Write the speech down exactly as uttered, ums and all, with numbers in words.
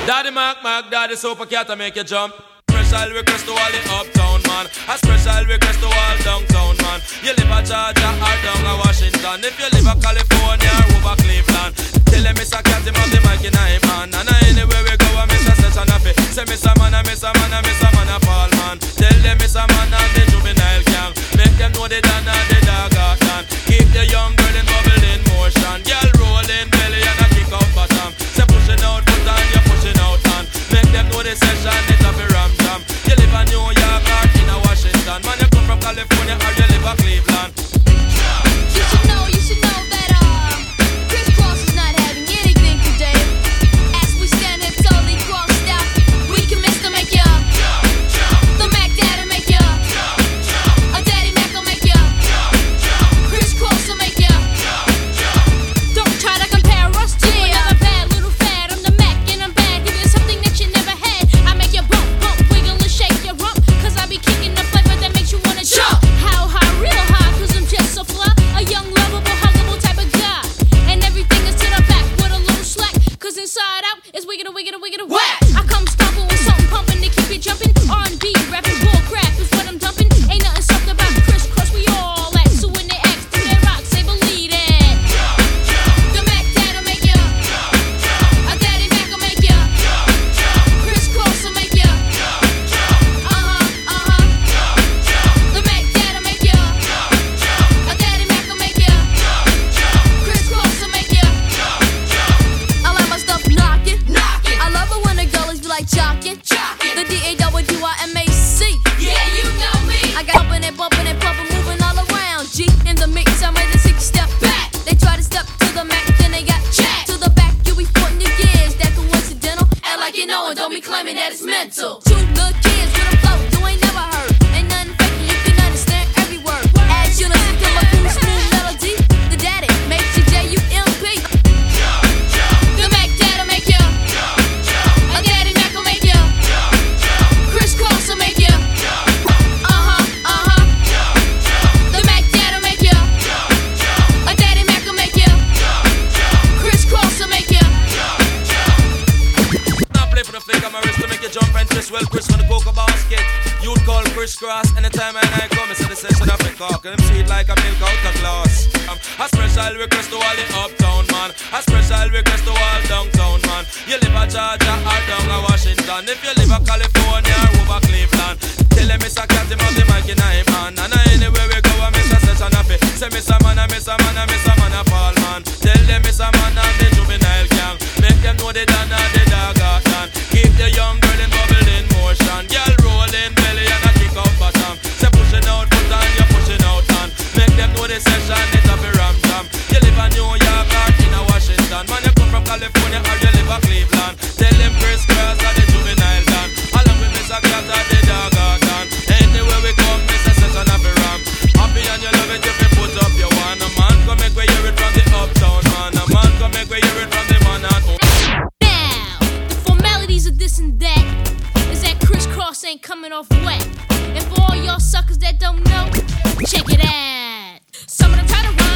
Daddy Mac Mac, Daddy Super Cat, I make you jump. Special request to all the uptown man. A special request to all downtown man. You live a Georgia or down a Washington. If you live a California or over Cleveland, tell them Mister Cat him have the mic in him hand. And anywhere we go, I Mister Session happy. Say Mister Man, I Mister Man, I Mister Man, I Paul man. Tell them Mister Man and the juvenile gang. Make them know they done and the dog got done. Keep the young girl in bubble in motion. Girl rolling belly and a kick out bottom. Say pushing out foot and you pushing out hand. Make them know the session it a be ram jam. You live in New York or in a Washington. Man, you come from California or you live in Cleveland. You should know, you should know that uh, Chris Cross is not having anything today. As we stand here totally crossed out, we can miss to make ya. The Mac Daddy make ya. A Daddy Mac will make ya. Chris Cross will make ya. Don't try to compare us to another bad little fad. I'm the Mac and I'm bad. Give you something that you never had. I make you bump, bump, wiggle and shake your rump. Cause I be kicking the flavor that makes you wanna jump. How high, real high, cause I'm just so fly. A young, lovable, huggable type of guy. And everything is to the back with a little slack. Cause inside out is wiggin' a wiggin' a wiggin' a whack. I come stomping with something pumping to keep you jumping. R and B, rapping bull crap is what I'm dumping. Ain't nothing soft about Chris Cross, we all at. So when they ask, do they rock, say believe it. The Mac Dad'll make ya. A Daddy Mac will make ya. Chris Cross will make ya. Uh-huh, uh-huh. The Mac Dad'll make ya. A Daddy Mac will make ya. Chris Cross will make ya. I like my stuff knocking. Knocking. I love it when the girlies be like jocking. Jocking. The D A W I M A C. Yeah, you know me. I got bumping and bumping and pumping, moving all around. G in the mix, I'm ready to take a step back. They try to step to the Mac, then they got jack. To the back, you be putting your gears. That coincidental. Act like you know it, don't be claiming that it's mental. Two good kids with a flow you ain't never heard. Ain't nothing fake, you can understand every word. As you listen to my cool smooth melody, the daddy makes you J U M P. The Mac Dad'll make ya. A Daddy Mac will make ya. Chris Cross will make ya. Uh-huh, uh-huh. The Mac Dad'll make ya. A Daddy Mac will make ya. Chris Cross will make ya. Now play for the flick of my wrist to make you jump and twist. Well, Chris on the cocoa basket. You'd call Chris Cross anytime and I come. It's in the session of a cock. And them sweet like a milk out of glass. Um, a special request to all the uptown man. A special request to all downtown man. You live a Georgia or down a Washington. If you live a California or over Cleveland, tell them Mister Cat him have the mic in him hand. And anywhere we go, I Mister Session happy. Say Mister Man, I Mister Man, I Mister Man, I Paul man. Tell them Mister Man and the juvenile gang. Make them know they done and the dog got done. Keep the young girl in bubble in motion. Girl rolling belly and a kick out bottom. Say pushing out foot and you pushing out hand. Make them know the session it a be ram jam. You live in New York or in a Washington. Man, you come from California or you live in Cleveland. Tell them Chris Cross and the juvenile dan. Along with Mister Cat and the dog got done. Anywhere we come, Mister Session a be ram. Happy and you love it if you put up your one. A man come make we hear it from the uptown man. A man come make we hear it from the man at home. Now, the formalities of this and that is that Chris Cross ain't coming off wet. And for all y'all suckers that don't know, check it out. Some of them try to run